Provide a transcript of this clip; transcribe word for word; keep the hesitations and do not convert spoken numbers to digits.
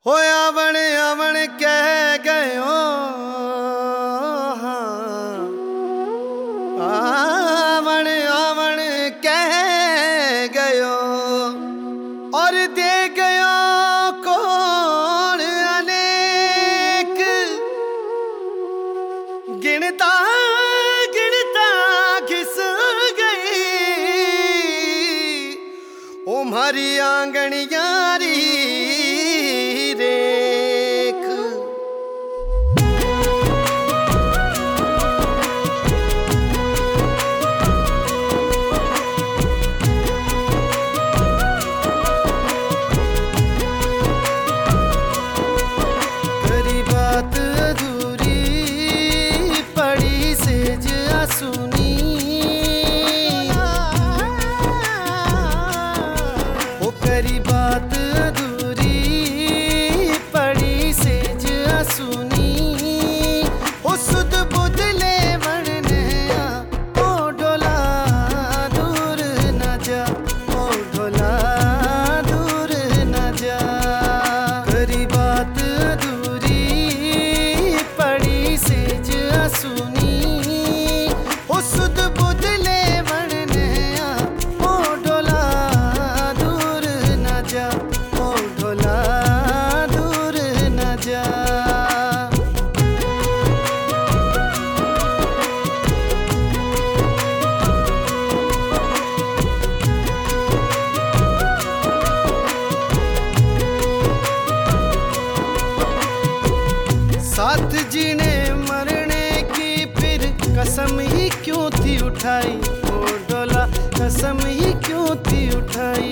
हो आवण आवण कह गयो आवण आवण कह गयो और दे गयो कौन अनेक गिनता गिनता घिस गई ओ मारी आंगन यारी रेख। करी बात अधूरी पड़ी सेज आसुनी ओ करी बात अधूरी पड़ी सेज आसुनी ओ सुध बुध ले वणने ओ ढोला दूर न जा ओ ढोला दूर न जा। करी बात अधूरी पड़ी सेज आसुनी ओ सुध बुध ले वणने ओ ढोला दूर न जा ओ ढोला दूर न जा। साथ जीने मरने की फिर कसम ही क्यों थी उठाई ओ डोला कसम ही क्यों थी उठाई।